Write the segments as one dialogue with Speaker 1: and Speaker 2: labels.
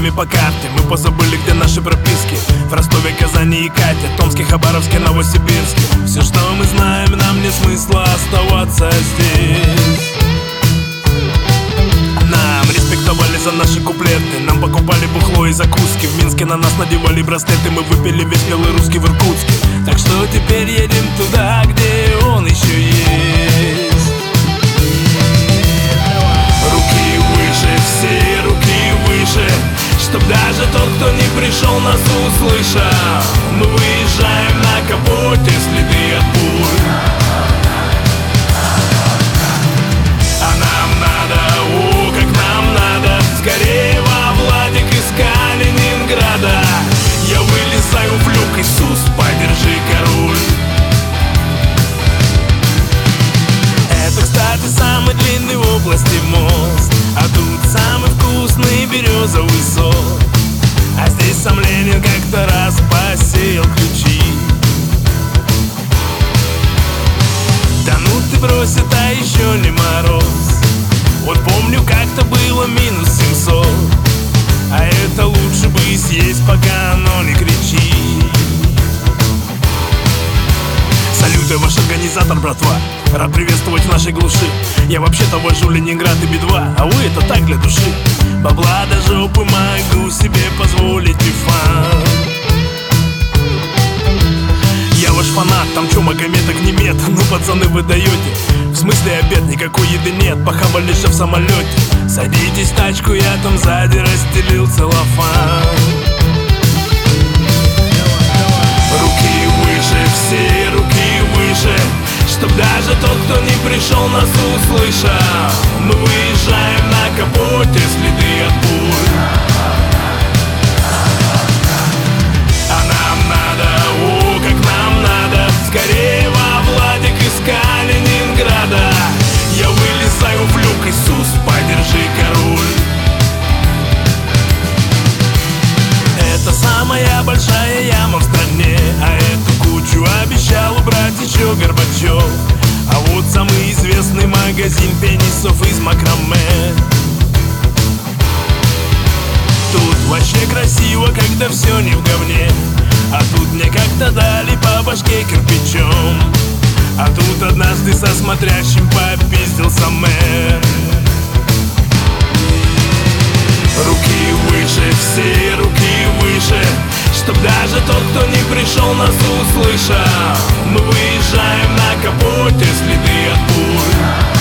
Speaker 1: нами по карте. Мы позабыли, где наши прописки. В Ростове, Казани и Кате, Томске, Хабаровске, Новосибирске. Все, что мы знаем, нам нет смысла оставаться здесь. Нам респектовали за наши куплеты, нам покупали бухло и закуски. В Минске на нас надевали браслеты, мы выпили весь белый русский в Иркутске. Так что теперь едем туда, где он еще есть. Руки выше, все руки выше, чтоб даже тот, кто не пришел, нас услышал. Мы выезжаем на капоте, следы от пуль. А нам надо, как нам надо, скорее во Владик из Калининграда. Я вылезаю в люк, Иисус, подержи-ка руль. Это, кстати, самый длинный в области мост, а тут самый вкусный березовый сок. А здесь сам Ленин как-то раз посеял ключи. Да ну ты брось, это еще не мороз. Вот помню, как-то было минус 700, а это лучше бы съесть, пока оно не кричит. Салюты, ваш организатор, братва, рад приветствовать в нашей глуши. Я вообще-то вожу Ленинград и Би-2, а вы это так для души. Бабла до жопы могу себе позволить и фан. Я ваш фанат, там чё, Магометок не мет. Ну, пацаны, вы даете. В смысле обед, никакой еды нет, похавали же в самолете. Садитесь в тачку, я там сзади расстелил целлофан. Руки выше, все руки выше, чтоб даже тот, кто не пришел, нас услышал. Мы выезжаем на капоте, следы от пуль. А нам надо, как нам надо, скорее во Владик из Калининграда. Я вылезаю в люк, Иисус, подержи-ка руль. Это самая большая яма в стране, а эту кучу обещал убрать еще Горбачев. А вот самый известный магазин пенисов из макраме. Тут вообще красиво, когда все не в говне. А тут мне как-то дали по башке кирпичом. А тут однажды со смотрящим попиздился мэр. Руки выше, все руки выше, чтоб даже тот, кто не пришел, нас услышал. Мы выезжаем на капоте, следы от пуль.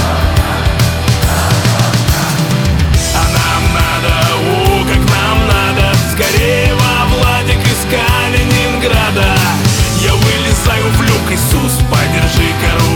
Speaker 1: А нам надо, как нам надо, скорее во Владик из Калининграда. Я вылезаю в люк, Иисус, подержи-ка руль.